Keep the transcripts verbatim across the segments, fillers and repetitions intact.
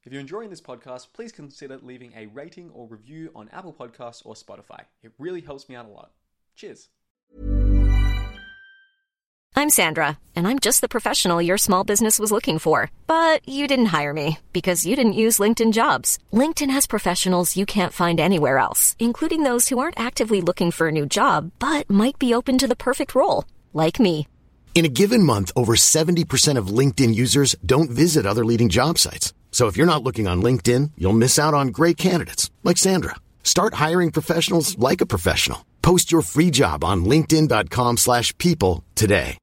If you're enjoying this podcast, please consider leaving a rating or review on Apple Podcasts or Spotify. It really helps me out a lot. Cheers. I'm Sandra, and I'm just the professional your small business was looking for. But you didn't hire me because you didn't use LinkedIn Jobs. LinkedIn has professionals you can't find anywhere else, including those who aren't actively looking for a new job, but might be open to the perfect role, like me. In a given month, over seventy percent of LinkedIn users don't visit other leading job sites. So if you're not looking on LinkedIn, you'll miss out on great candidates like Sandra. Start hiring professionals like a professional. Post your free job on linkedin.com slash people today.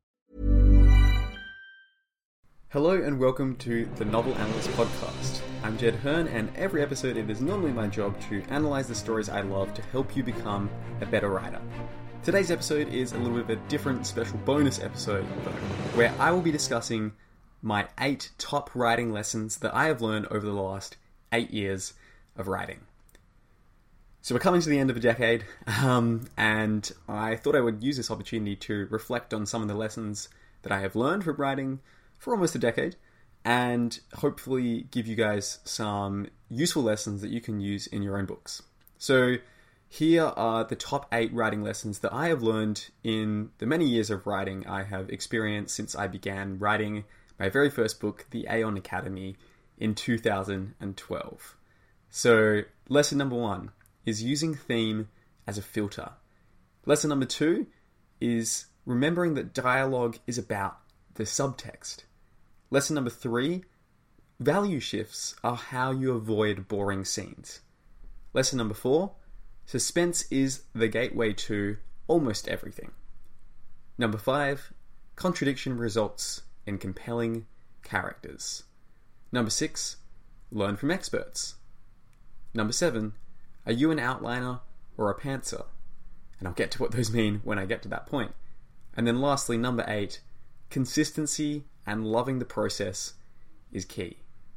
Hello and welcome to the Novel Analyst Podcast. I'm Jed Hearn, and every episode it is normally my job to analyze the stories I love to help you become a better writer. Today's episode is a little bit of a different special bonus episode, though, where I will be discussing my eight top writing lessons that I have learned over the last eight years of writing. So we're coming to the end of a decade, um, and I thought I would use this opportunity to reflect on some of the lessons that I have learned from writing for almost a decade, and hopefully give you guys some useful lessons that you can use in your own books. So here are the top eight writing lessons that I have learned in the many years of writing I have experienced since I began writing my very first book, The Aeon Academy, in two thousand twelve. So, lesson number one is using theme as a filter. Lesson number two is remembering that dialogue is about the subtext. Lesson number three, value shifts are how you avoid boring scenes. Lesson number four, suspense is the gateway to almost everything. Number five, contradiction results in compelling characters. Number six, learn from experts. Number seven, are you an outliner or a pantser? And I'll get to what those mean when I get to that point. And then lastly, number eight, consistency and loving the process is key.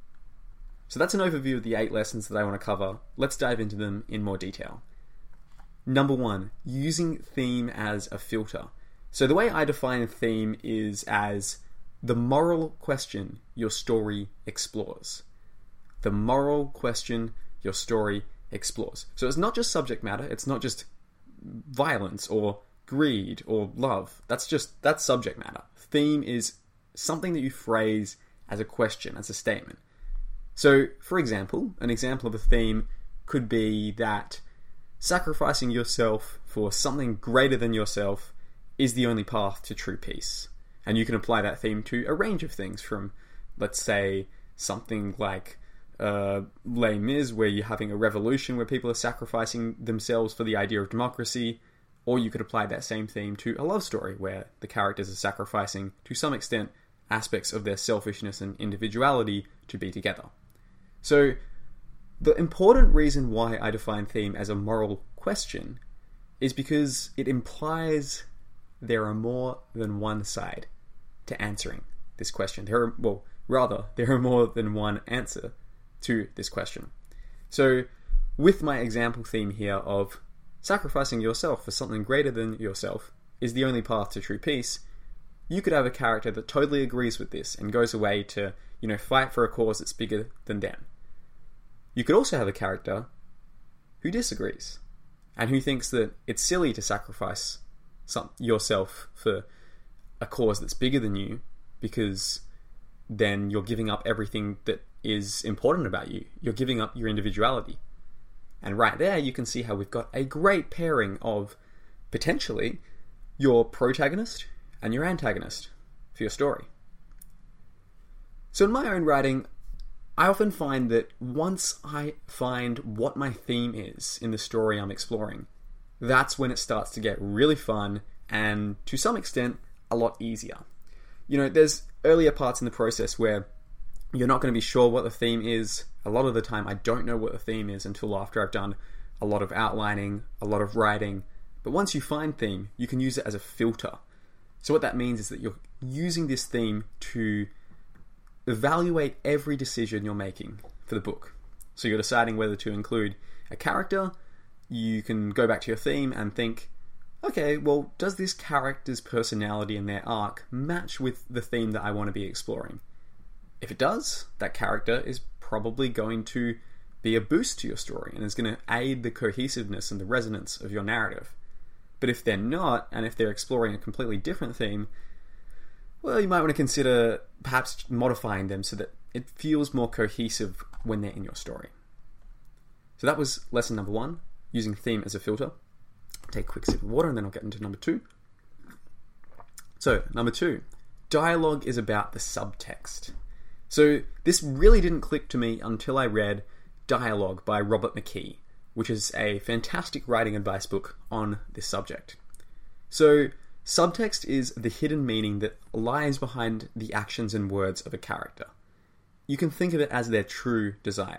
So that's an overview of the eight lessons that I want to cover. Let's dive into them in more detail. Number one, using theme as a filter. So the way I define theme is as the moral question your story explores. The moral question your story explores. So it's not just subject matter, it's not just violence or greed or love. That's just, that's subject matter. Theme is something that you phrase as a question, as a statement. So, for example, an example of a theme could be that sacrificing yourself for something greater than yourself is the only path to true peace. And you can apply that theme to a range of things from, let's say, something like uh, Les Mis, where you're having a revolution where people are sacrificing themselves for the idea of democracy, or you could apply that same theme to a love story where the characters are sacrificing, to some extent, aspects of their selfishness and individuality to be together. So, the important reason why I define theme as a moral question is because it implies there are more than one side to answering this question. There are, well, rather, there are more than one answer to this question. So, with my example theme here of sacrificing yourself for something greater than yourself is the only path to true peace, you could have a character that totally agrees with this and goes away to, you know, fight for a cause that's bigger than them. You could also have a character who disagrees and who thinks that it's silly to sacrifice some, yourself for a cause that's bigger than you, because then you're giving up everything that is important about you. You're giving up your individuality. And right there, you can see how we've got a great pairing of, potentially, your protagonist and your antagonist for your story. So in my own writing, I often find that once I find what my theme is in the story I'm exploring, that's when it starts to get really fun and, to some extent, a lot easier. You know, there's earlier parts in the process where you're not going to be sure what the theme is. A lot of the time, I don't know what the theme is until after I've done a lot of outlining, a lot of writing. But once you find theme, you can use it as a filter. So what that means is that you're using this theme to evaluate every decision you're making for the book. So you're deciding whether to include a character. You can go back to your theme and think, okay, well, does this character's personality and their arc match with the theme that I want to be exploring? If it does, that character is probably going to be a boost to your story and is going to aid the cohesiveness and the resonance of your narrative. But if they're not, and if they're exploring a completely different theme, well, you might want to consider perhaps modifying them so that it feels more cohesive when they're in your story. So that was lesson number one, using theme as a filter. Take a quick sip of water and then I'll get into number two. So, number two, dialogue is about the subtext. So this really didn't click to me until I read Dialogue by Robert McKee, which is a fantastic writing advice book on this subject. So, subtext is the hidden meaning that lies behind the actions and words of a character. You can think of it as their true desire.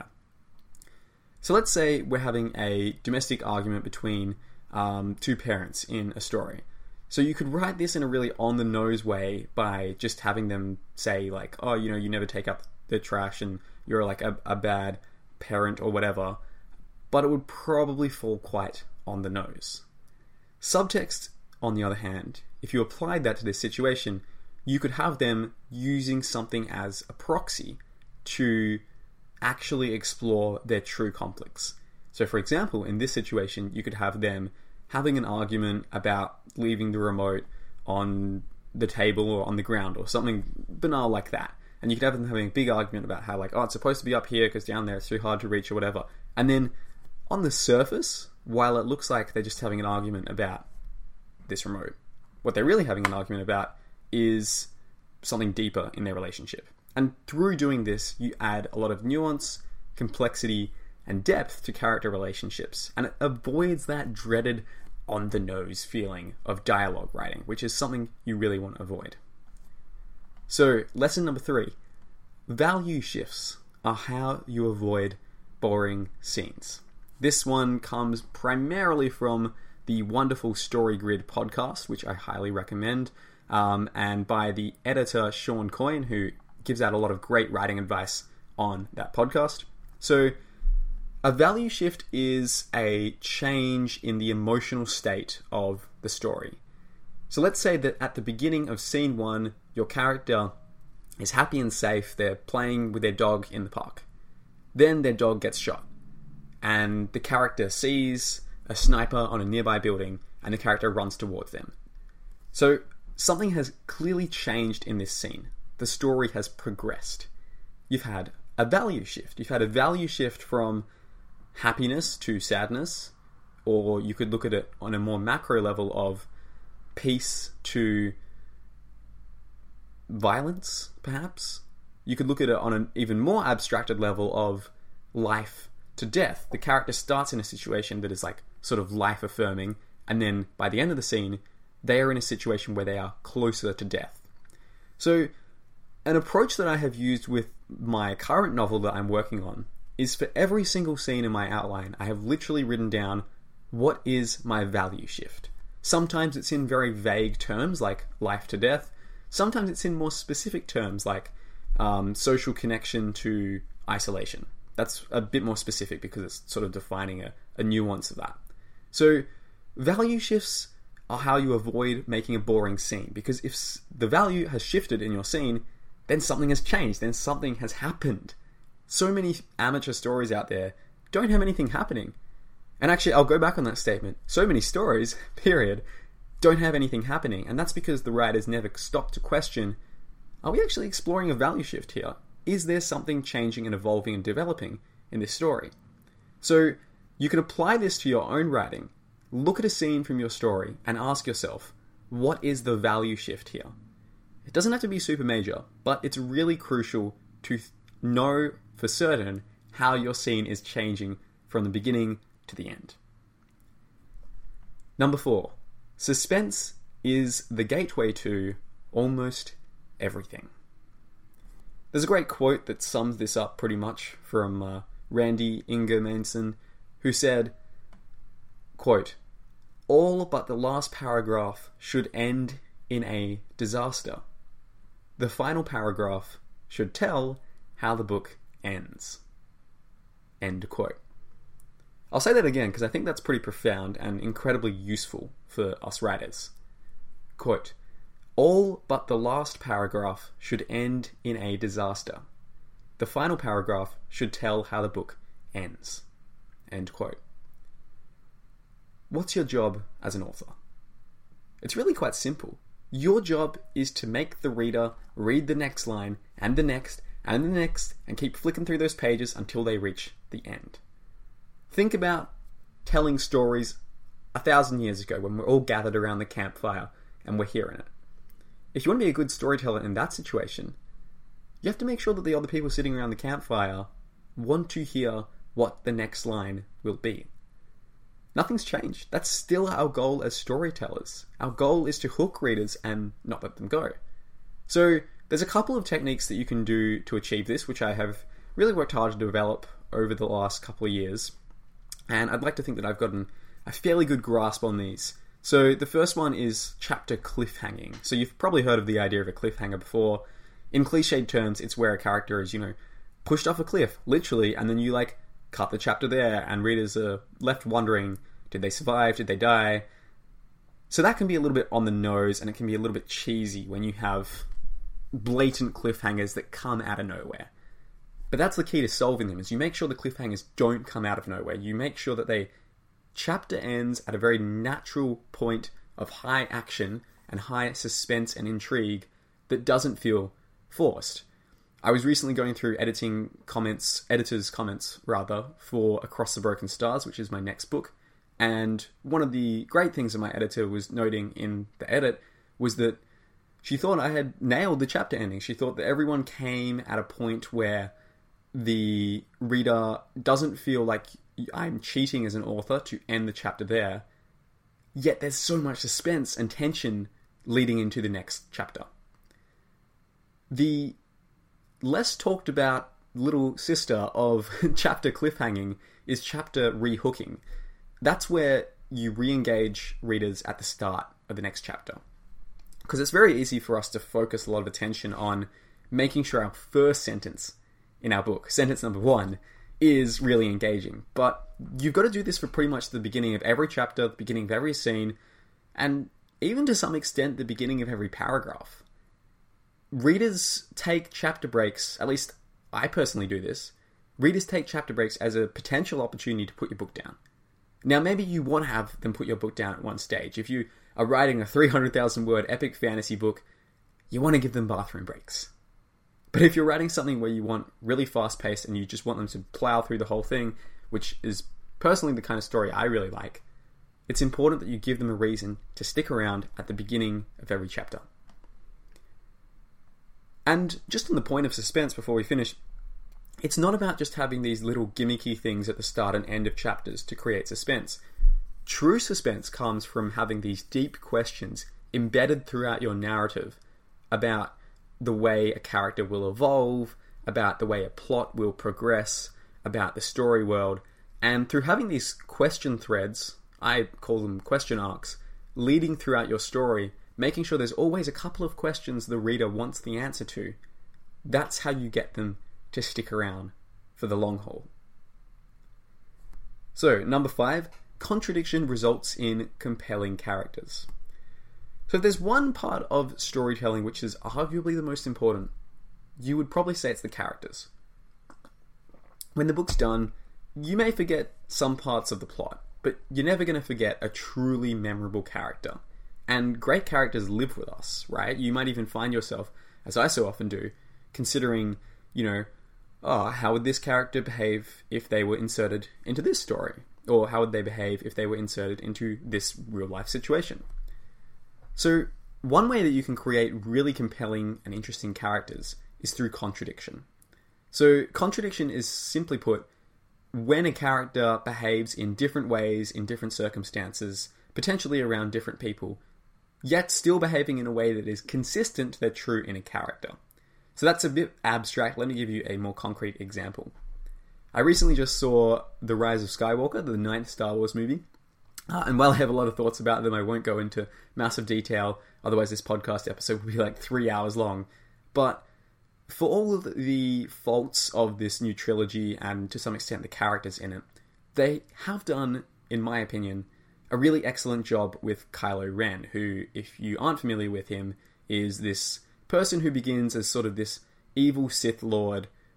So let's say we're having a domestic argument between um, two parents in a story. So you could write this in a really on-the-nose way by just having them say, like, oh, you know, you never take up the trash and you're like a, a bad parent or whatever, but it would probably fall quite on the nose. Subtext, on the other hand, if you applied that to this situation, you could have them using something as a proxy to actually explore their true conflicts. So for example, in this situation, you could have them having an argument about leaving the remote on the table or on the ground or something banal like that. And you could have them having a big argument about how, like, oh, it's supposed to be up here because down there it's too hard to reach or whatever. And then on the surface, while it looks like they're just having an argument about this remote, what they're really having an argument about is something deeper in their relationship. And through doing this, you add a lot of nuance, complexity, and depth to character relationships, and it avoids that dreaded on-the-nose feeling of dialogue writing, which is something you really want to avoid. So, lesson number three, value shifts are how you avoid boring scenes. This one comes primarily from the wonderful Story Grid podcast, which I highly recommend, um, and by the editor Sean Coyne, who gives out a lot of great writing advice on that podcast. So, a value shift is a change in the emotional state of the story. So let's say that at the beginning of scene one, your character is happy and safe, they're playing with their dog in the park. Then their dog gets shot, and the character sees a sniper on a nearby building, and the character runs towards them. So something has clearly changed in this scene. The story has progressed. You've had a value shift. You've had a value shift from happiness to sadness, or you could look at it on a more macro level of peace to violence, perhaps. You could look at it on an even more abstracted level of life to death. The character starts in a situation that is like sort of life-affirming, and then by the end of the scene, they are in a situation where they are closer to death. So, an approach that I have used with my current novel that I'm working on is for every single scene in my outline, I have literally written down what is my value shift. Sometimes it's in very vague terms like life to death. Sometimes it's in more specific terms like um, social connection to isolation. That's a bit more specific because it's sort of defining a, a nuance of that. So value shifts are how you avoid making a boring scene, because if the value has shifted in your scene, then something has changed, then something has happened. So many amateur stories out there don't have anything happening. And actually, I'll go back on that statement. So many stories, period, don't have anything happening. And that's because the writers never stop to question, are we actually exploring a value shift here? Is there something changing and evolving and developing in this story? So you can apply this to your own writing. Look at a scene from your story and ask yourself, what is the value shift here? It doesn't have to be super major, but it's really crucial to know for certain how your scene is changing from the beginning to the end. Number four, suspense is the gateway to almost everything. There's a great quote that sums this up pretty much from uh, Randy Ingemanson, who said, quote, "All but the last paragraph should end in a disaster. The final paragraph should tell how the book ends." End quote. I'll say that again because I think that's pretty profound and incredibly useful for us writers. Quote, "All but the last paragraph should end in a disaster. the final paragraph should tell how the book ends. End quote. What's your job as an author? It's really quite simple. Your job is to make the reader read the next line, and the next, and the next, and keep flicking through those pages until they reach the end. Think about telling stories a thousand years ago when we're all gathered around the campfire and we're hearing it. If you want to be a good storyteller in that situation, you have to make sure that the other people sitting around the campfire want to hear what the next line will be. Nothing's changed. That's still our goal as storytellers. Our goal is to hook readers and not let them go. So there's a couple of techniques that you can do to achieve this, which I have really worked hard to develop over the last couple of years. And I'd like to think that I've gotten a fairly good grasp on these. So the first one is chapter cliffhanging. So you've probably heard of the idea of a cliffhanger before. In cliched terms, it's where a character is, you know, pushed off a cliff, literally, and then you, like, cut the chapter there, and readers are left wondering, did they survive? Did they die? So that can be a little bit on the nose, and it can be a little bit cheesy when you have blatant cliffhangers that come out of nowhere. But that's the key to solving them, is you make sure the cliffhangers don't come out of nowhere. You make sure that they chapter ends at a very natural point of high action and high suspense and intrigue that doesn't feel forced. I was recently going through editing comments, editors' comments, rather, for Across the Broken Stars, which is my next book. And one of the great things that my editor was noting in the edit was that she thought I had nailed the chapter ending. She thought that everyone came at a point where the reader doesn't feel like I'm cheating as an author to end the chapter there, yet there's so much suspense and tension leading into the next chapter. The less talked about little sister of chapter cliffhanging is chapter rehooking. That's where you re-engage readers at the start of the next chapter. Because it's very easy for us to focus a lot of attention on making sure our first sentence in our book, sentence number one, is really engaging. But you've got to do this for pretty much the beginning of every chapter, the beginning of every scene, and even to some extent the beginning of every paragraph. Readers take chapter breaks, at least I personally do this, readers take chapter breaks as a potential opportunity to put your book down. Now, maybe you want to have them put your book down at one stage. If you are writing a three hundred thousand word epic fantasy book, you want to give them bathroom breaks. But if you're writing something where you want really fast paced and you just want them to plow through the whole thing, which is personally the kind of story I really like, it's important that you give them a reason to stick around at the beginning of every chapter. And just on the point of suspense before we finish, it's not about just having these little gimmicky things at the start and end of chapters to create suspense. True suspense comes from having these deep questions embedded throughout your narrative about the way a character will evolve, about the way a plot will progress, about the story world, and through having these question threads, I call them question arcs, leading throughout your story, making sure there's always a couple of questions the reader wants the answer to, that's how you get them to stick around for the long haul. So, number five, contradiction results in compelling characters. So if there's one part of storytelling which is arguably the most important, you would probably say it's the characters. When the book's done, you may forget some parts of the plot, but you're never going to forget a truly memorable character. And great characters live with us, right? You might even find yourself, as I so often do, considering, you know, oh, how would this character behave if they were inserted into this story? Or how would they behave if they were inserted into this real-life situation? So, one way that you can create really compelling and interesting characters is through contradiction. So, contradiction is, simply put, when a character behaves in different ways, in different circumstances, potentially around different people, yet still behaving in a way that is consistent to their true inner character. So that's a bit abstract. Let me give you a more concrete example. I recently just saw The Rise of Skywalker, the ninth Star Wars movie. Uh, and while I have a lot of thoughts about them, I won't go into massive detail. Otherwise, this podcast episode will be like three hours long. But for all of the faults of this new trilogy, and to some extent the characters in it, they have done, in my opinion, a really excellent job with Kylo Ren, who, if you aren't familiar with him, is this person who begins as sort of this evil Sith Lord,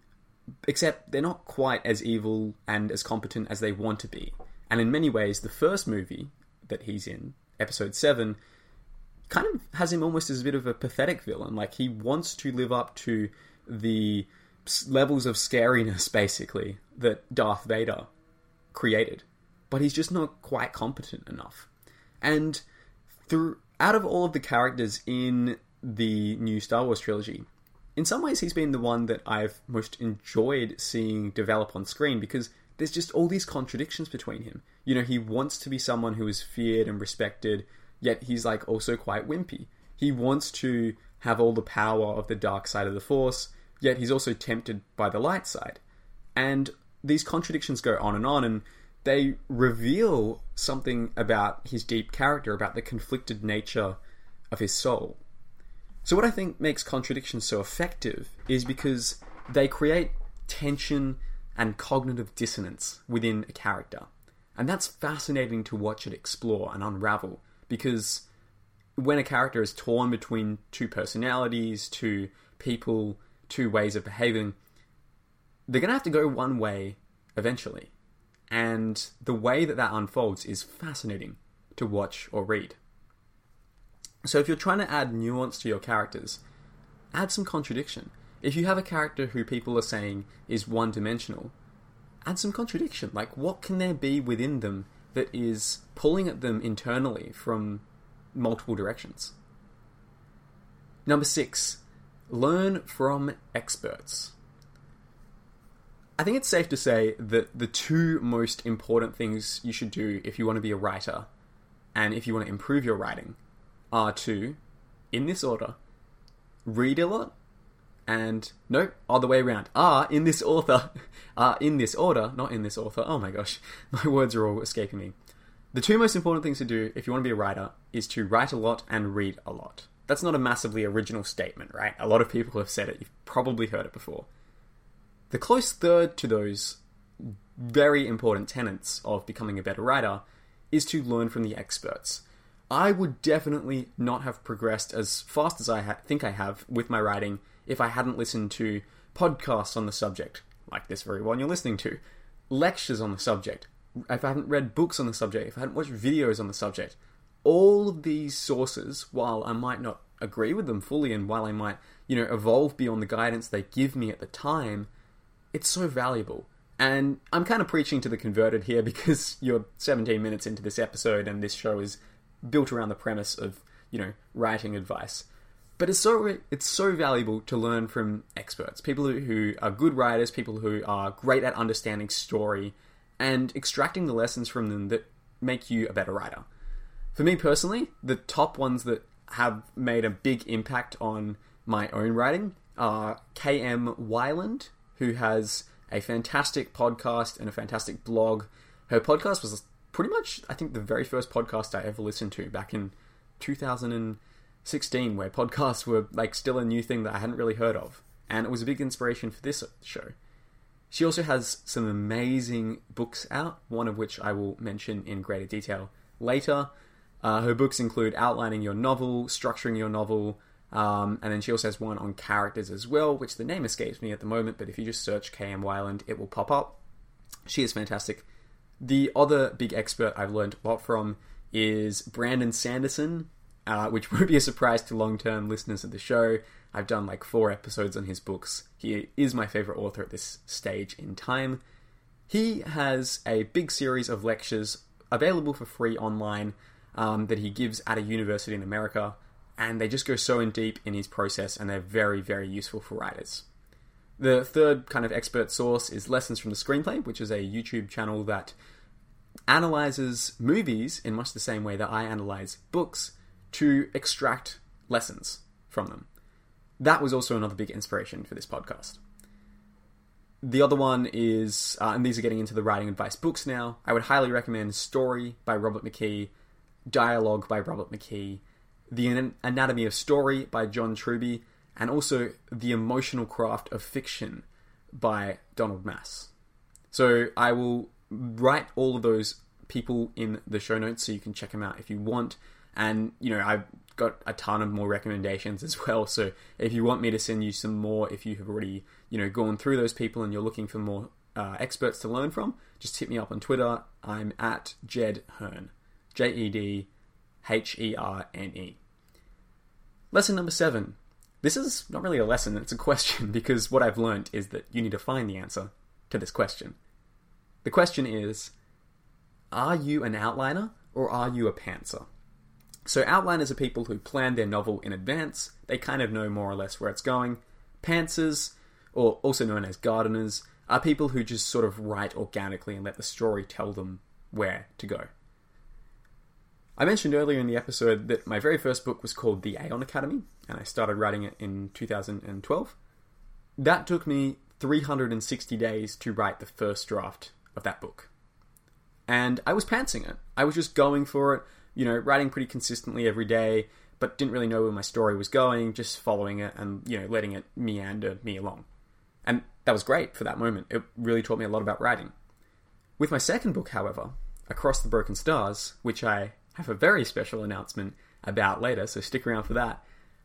except they're not quite as evil and as competent as they want to be. And in many ways, the first movie that he's in, episode seven, kind of has him almost as a bit of a pathetic villain. Like, he wants to live up to the levels of scariness, basically, that Darth Vader created. But he's just not quite competent enough. And through, out of all of the characters in the new Star Wars trilogy, in some ways he's been the one that I've most enjoyed seeing develop on screen, because there's just all these contradictions between him. You know, he wants to be someone who is feared and respected, yet he's like also quite wimpy. He wants to have all the power of the dark side of the Force, yet he's also tempted by the light side. And these contradictions go on and on, and they reveal something about his deep character, about the conflicted nature of his soul. So what I think makes contradictions so effective is because they create tension and cognitive dissonance within a character. And that's fascinating to watch it explore and unravel, because when a character is torn between two personalities, two people, two ways of behaving, they're going to have to go one way eventually. And the way that that unfolds is fascinating to watch or read. So if you're trying to add nuance to your characters, add some contradiction. If you have a character who people are saying is one-dimensional, add some contradiction. Like, what can there be within them that is pulling at them internally from multiple directions? Number six, learn from experts. I think it's safe to say that the two most important things you should do if you want to be a writer and if you want to improve your writing are to, in this order, read a lot, and, no, other way around, are, in this author, are in this order, not in this author, oh my gosh, my words are all escaping me. The two most important things to do if you want to be a writer is to write a lot and read a lot. That's not a massively original statement, right? A lot of people have said it, you've probably heard it before. The close third to those very important tenets of becoming a better writer is to learn from the experts. I would definitely not have progressed as fast as I ha- think I have with my writing if I hadn't listened to podcasts on the subject, like this very one you're listening to, lectures on the subject, if I hadn't read books on the subject, if I hadn't watched videos on the subject. All of these sources, while I might not agree with them fully, and while I might, you know, evolve beyond the guidance they give me at the time, it's so valuable. And I'm kind of preaching to the converted here, because you're seventeen minutes into this episode and this show is built around the premise of, you know, writing advice. But it's so it's so valuable to learn from experts, people who, who are good writers, people who are great at understanding story and extracting the lessons from them that make you a better writer. For me personally, the top ones that have made a big impact on my own writing are K M Weiland, who has a fantastic podcast and a fantastic blog. Her podcast was pretty much, I think, the very first podcast I ever listened to back in two thousand sixteen, where podcasts were like still a new thing that I hadn't really heard of. And it was a big inspiration for this show. She also has some amazing books out, one of which I will mention in greater detail later. Uh, her books include outlining your novel, structuring your novel, um, and then she also has one on characters as well, which the name escapes me at the moment, but if you just search K M Weiland, it will pop up. She is fantastic. The other big expert I've learned a lot from is Brandon Sanderson, uh, which won't be a surprise to long-term listeners of the show. I've done like four episodes on his books. He is my favorite author at this stage in time. He has a big series of lectures available for free online um, that he gives at a university in America, and they just go so in deep in his process, and they're very, very useful for writers. The third kind of expert source is Lessons from the Screenplay, which is a YouTube channel that analyzes movies in much the same way that I analyze books to extract lessons from them. That was also another big inspiration for this podcast. The other one is, uh, and these are getting into the writing advice books now, I would highly recommend Story by Robert McKee, Dialogue by Robert McKee, The Anatomy of Story by John Truby, and also The Emotional Craft of Fiction by Donald Mass. So I will write all of those people in the show notes so you can check them out if you want. And, you know, I've got a ton of more recommendations as well. So if you want me to send you some more, if you have already, you know, gone through those people and you're looking for more uh, experts to learn from, just hit me up on Twitter. I'm at Jed Herne. J E D H E R N E. Lesson number seven. This is not really a lesson, it's a question, because what I've learned is that you need to find the answer to this question. The question is, are you an outliner or are you a pantser? So outliners are people who plan their novel in advance. They kind of know more or less where it's going. Pantsers, or also known as gardeners, are people who just sort of write organically and let the story tell them where to go. I mentioned earlier in the episode that my very first book was called The Aeon Academy, and I started writing it in two thousand twelve. That took me three hundred sixty days to write the first draft of that book. And I was pantsing it. I was just going for it, you know, writing pretty consistently every day, but didn't really know where my story was going, just following it and, you know, letting it meander me along. And that was great for that moment. It really taught me a lot about writing. With my second book, however, Across the Broken Stars, which I have a very special announcement about later, so stick around for that.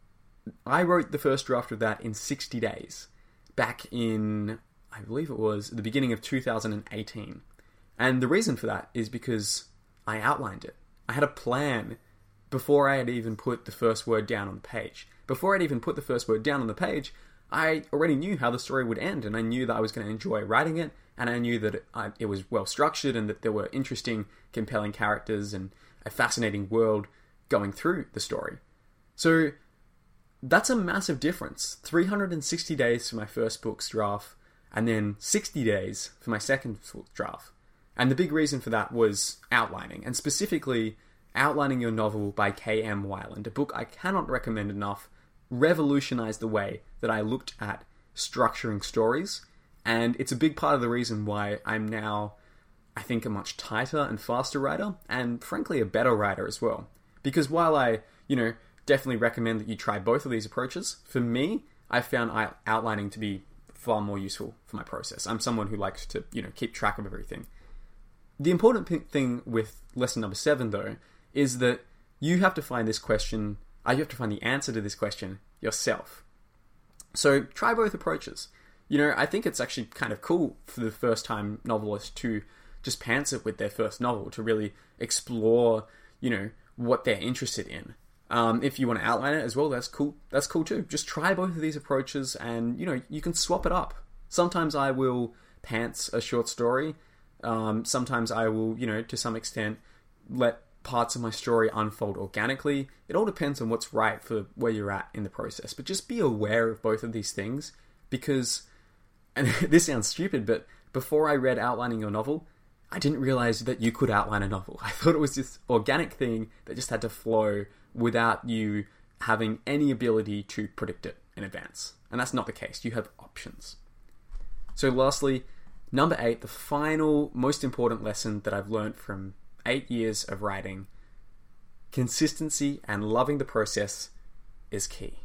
I wrote the first draft of that in sixty days, back in, I believe it was, the beginning of two thousand eighteen. And the reason for that is because I outlined it. I had a plan before I had even put the first word down on the page. Before I'd even put the first word down on the page, I already knew how the story would end, and I knew that I was going to enjoy writing it, and I knew that it, I, it was well structured and that there were interesting, compelling characters and a fascinating world going through the story. So that's a massive difference. three hundred sixty days for my first book's draft, and then sixty days for my second draft. And the big reason for that was outlining, and specifically Outlining Your Novel by K M Weiland, a book I cannot recommend enough, revolutionized the way that I looked at structuring stories, and it's a big part of the reason why I'm now, I think, a much tighter and faster writer, and frankly a better writer as well. Because while I, you know, definitely recommend that you try both of these approaches, for me, I found outlining to be far more useful for my process. I'm someone who likes to, you know, keep track of everything. The important thing with lesson number seven, though, is that you have to find this question, uh, you have to find the answer to this question yourself. So try both approaches. You know, I think it's actually kind of cool for the first-time novelist to just pants it with their first novel, to really explore, you know, what they're interested in. Um, if you want to outline it as well, that's cool. That's cool too. Just try both of these approaches and, you know, you can swap it up. Sometimes I will pants a short story. Um, sometimes I will, you know, to some extent, let parts of my story unfold organically. It all depends on what's right for where you're at in the process. But just be aware of both of these things because, and this sounds stupid, but before I read Outlining Your Novel, I didn't realize that you could outline a novel. I thought it was this organic thing that just had to flow without you having any ability to predict it in advance. And that's not the case. You have options. So lastly, number eight, the final, most important lesson that I've learned from eight years of writing: consistency and loving the process is key.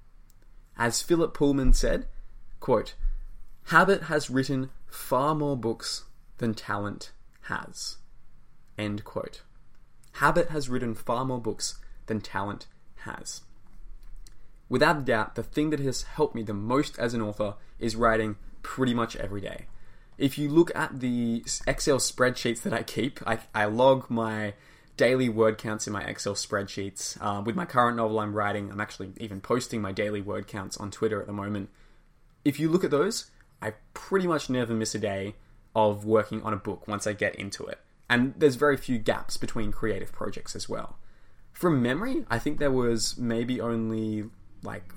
As Philip Pullman said, quote, "Habit has written far more books than talent has." End quote. Habit has written far more books than talent has. Without a doubt, the thing that has helped me the most as an author is writing pretty much every day. If you look at the Excel spreadsheets that I keep, I, I log my daily word counts in my Excel spreadsheets. Uh, with my current novel I'm writing, I'm actually even posting my daily word counts on Twitter at the moment. If you look at those, I pretty much never miss a day of working on a book once I get into it. And there's very few gaps between creative projects as well. From memory, I think there was maybe only like,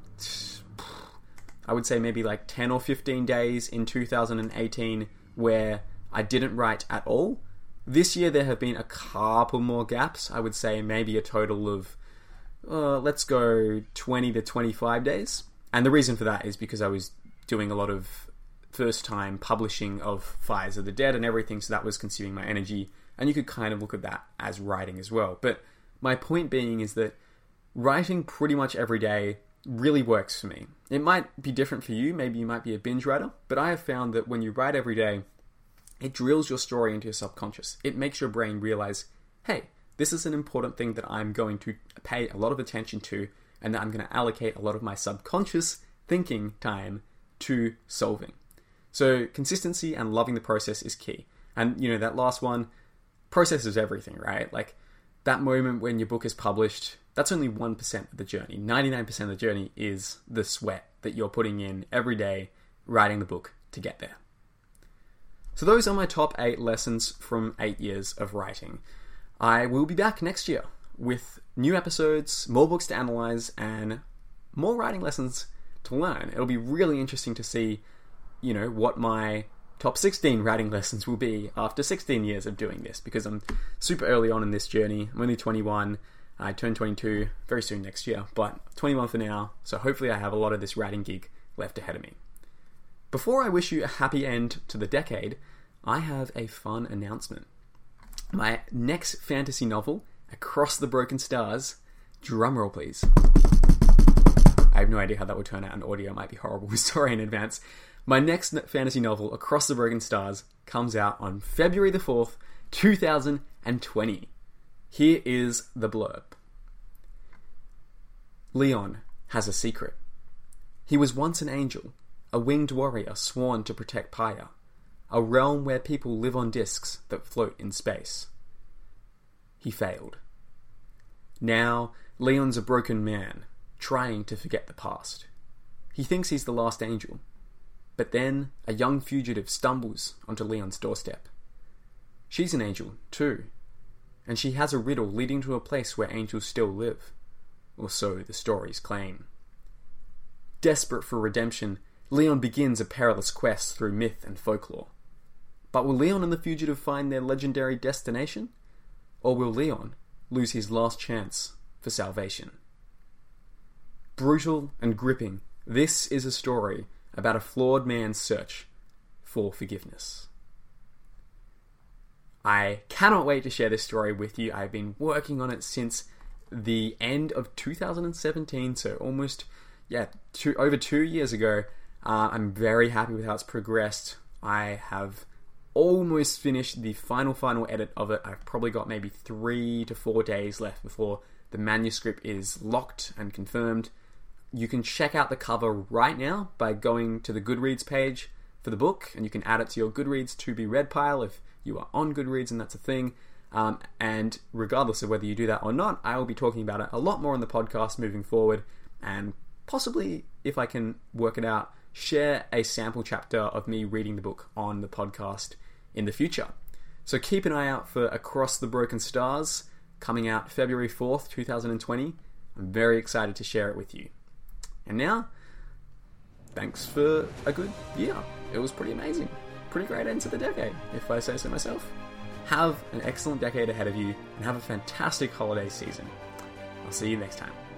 I would say maybe like ten or fifteen days in two thousand eighteen where I didn't write at all. This year there have been a couple more gaps. I would say maybe a total of, uh, let's go twenty to twenty-five days. And the reason for that is because I was doing a lot of first time publishing of Fires of the Dead and everything, so that was consuming my energy. And you could kind of look at that as writing as well. But my point being is that writing pretty much every day really works for me. It might be different for you. Maybe you might be a binge writer, but I have found that when you write every day, it drills your story into your subconscious. It makes your brain realize, hey, this is an important thing that I'm going to pay a lot of attention to, and that I'm going to allocate a lot of my subconscious thinking time to solving. So consistency and loving the process is key. And, you know, that last one, process is everything, right? Like, that moment when your book is published, that's only one percent of the journey. ninety-nine percent of the journey is the sweat that you're putting in every day writing the book to get there. So those are my top eight lessons from eight years of writing. I will be back next year with new episodes, more books to analyze, and more writing lessons to learn. It'll be really interesting to see, you know, what my top sixteen writing lessons will be after sixteen years of doing this, because I'm super early on in this journey. I'm only twenty-one. I turn twenty-two very soon next year, but twenty-one for now, so hopefully I have a lot of this writing gig left ahead of me. Before I wish you a happy end to the decade, I have a fun announcement. My next fantasy novel, Across the Broken Stars, drumroll please. I have no idea how that would turn out in audio, it might be horrible, sorry in advance. My next fantasy novel, Across the Broken Stars, comes out on February the fourth, two thousand twenty. Here is the blurb. Leon has a secret. He was once an angel, a winged warrior sworn to protect Pyre, a realm where people live on discs that float in space. He failed. Now, Leon's a broken man, trying to forget the past. He thinks he's the last angel, but then a young fugitive stumbles onto Leon's doorstep. She's an angel, too, and she has a riddle leading to a place where angels still live, or so the stories claim. Desperate for redemption, Leon begins a perilous quest through myth and folklore. But will Leon and the fugitive find their legendary destination? Or will Leon lose his last chance for salvation? Brutal and gripping, this is a story about a flawed man's search for forgiveness. I cannot wait to share this story with you. I've been working on it since the end of two thousand seventeen, so almost, yeah, two, over two years ago. Uh, I'm very happy with how it's progressed. I have almost finished the final, final edit of it. I've probably got maybe three to four days left before the manuscript is locked and confirmed. You can check out the cover right now by going to the Goodreads page for the book, and you can add it to your Goodreads to be read pile if you are on Goodreads and that's a thing. Um, and regardless of whether you do that or not, I will be talking about it a lot more on the podcast moving forward, and possibly, if I can work it out, share a sample chapter of me reading the book on the podcast in the future. So keep an eye out for Across the Broken Stars, coming out February fourth, two thousand twenty. I'm very excited to share it with you. And now, thanks for a good year. It was pretty amazing. Pretty great end to the decade, if I say so myself. Have an excellent decade ahead of you, and have a fantastic holiday season. I'll see you next time.